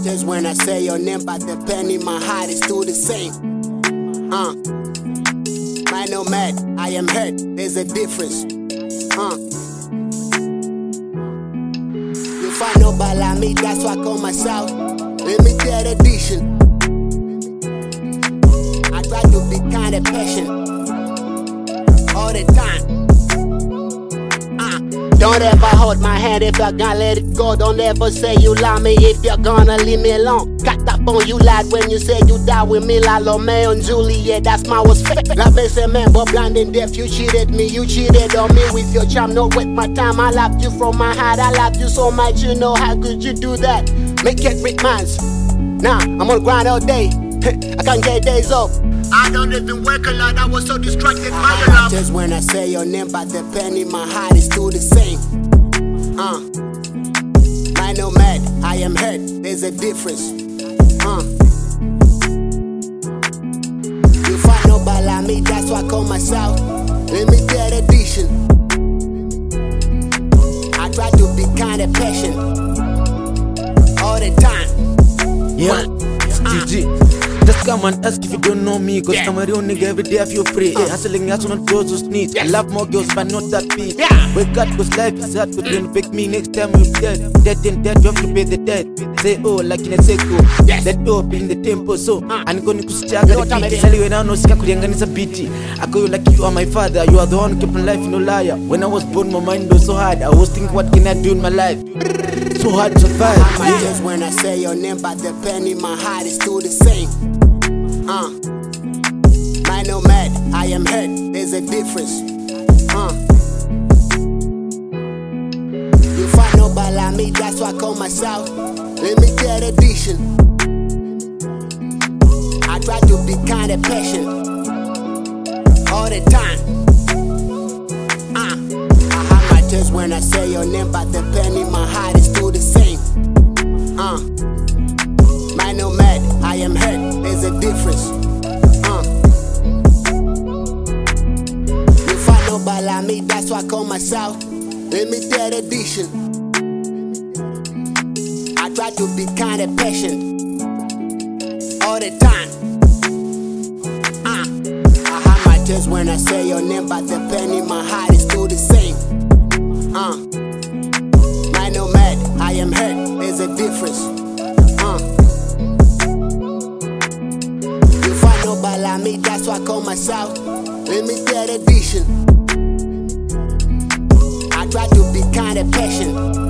matters when I say your name, but the pen in my heart is still the same. I know mad, I am hurt, there's a difference. You find nobody like me, that's why I call myself limited edition. I try to be kind of patient all the time. Don't ever hold my hand if you're gonna let it go. Don't ever say you love me if you're gonna leave me alone. Got up on you lied when you said you die with me like Romeo and Juliet. That's my was fake. Love is a man but blind and deaf. You cheated me, you cheated on me with your charm. No with my time, I loved you from my heart. I loved you so much, you know how could you do that? Make it with mines. Nah, I'm on the grind all day. I can't get days off. I don't even work a lot, I was so distracted by your love. Just when I say your name, but the pen in my heart is still the same. I know mad, I am hurt, there's a difference. You find nobody like me, that's why I call myself limited edition. I try to be kind of patient all the time. Yeah, it's GG. Just come and ask if you don't know me. Cause I'm a real nigga every day I feel free. Hustling out on girls who sneeze. I love more girls but not that beat. Wake up cause life is hard. But don't pick me next time you're dead. Dead and dead, you have to pay the debt. Say oh like in a seco. That dope in the tempo so I'm gonna kusichaga the beat. Sali when I know sika kulianganisa biti. I call you like you are my father. You are the one keeping life no liar. When I was born my mind was so hard. I was thinking what can I do in my life. So hard to survive. Just when I say your name, but the pen in my heart is still the same. I know mad, I am hurt, there's a difference. You find nobody like me, that's why I call myself limited edition. I try to be kind of patient all the time. I have my tears when I say your name, but the pen in my heart is still the same. I know mad, I am hurt, there's a difference. You find nobody like me, that's why I call myself limited edition. I try to be kind of patient all the time. I have my tears when I say your name, but the pen in my heart is still the same. I know mad, I am hurt, there's a difference. You find nobody like me, that's why I call myself limited edition. I try to be kind of patient